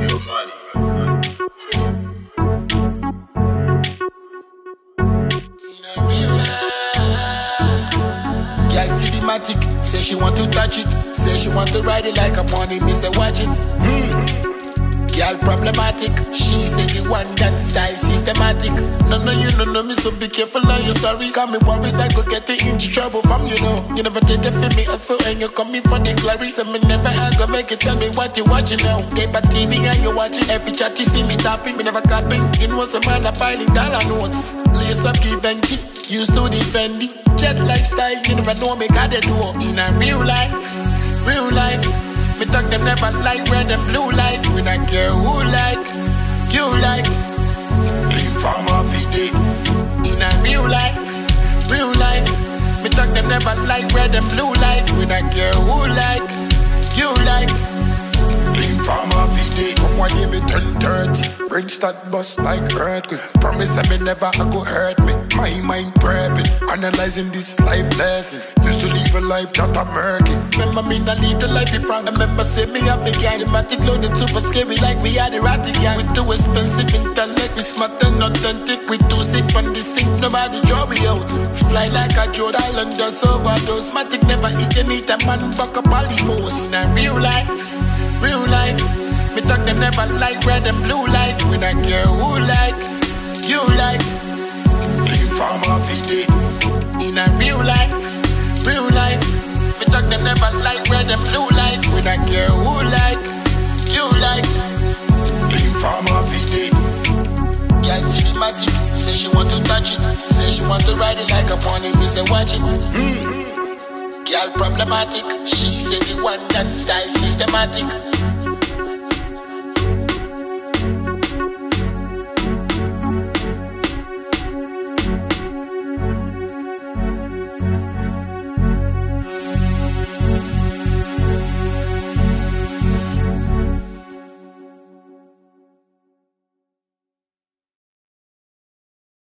Your money. Girl see the matic, say she want to touch it, say she want to ride it like a pony, me say watch it. Girl problematic, she say the one that style systematic. No, you know me, so be careful on your stories. Call me worries, I go get it into trouble from you know. You never take it for me, so and you coming for the glory. So me never I go make it, tell me what you watching now. They but TV and you watching, every chat you see me tapping. Me never copying, it was a man a piling dollar notes. Lace up Givenchy, used to defend it. Jet lifestyle, you never know me got the door. In a real life. Me talk them never like red and blue light. We not care who like, you like. Clean farmer day. In a real life. Me talk them never like red and blue light. We not care who like, you like. Clean farmer day. From 1 year me turn 30. Brain start bust like earthquake. Promise that me never a go hurt me. My mind prepping, analyzing these life lessons. Used to live a life that I'm murky. Remember me not live the life you proud. Remember say me up the gang. The matic loaded super scary like we had the ratty gang. We too expensive intellect, we smart and authentic. We too sick on this thing, nobody draw we out. Fly like a Jode Island, just overdose. Matic never eat you meet a man buck up all the force. In a real life. Me talk them never like red and blue light. We not care who like, you like. Clean farmer day. In a real life. Me talk them never like red and blue light. We not care who like, you like. Clean farmer day. Girl see the magic, say she want to touch it, say she want to ride it like a pony, me say watch it. Girl problematic, she say the one that style systematic.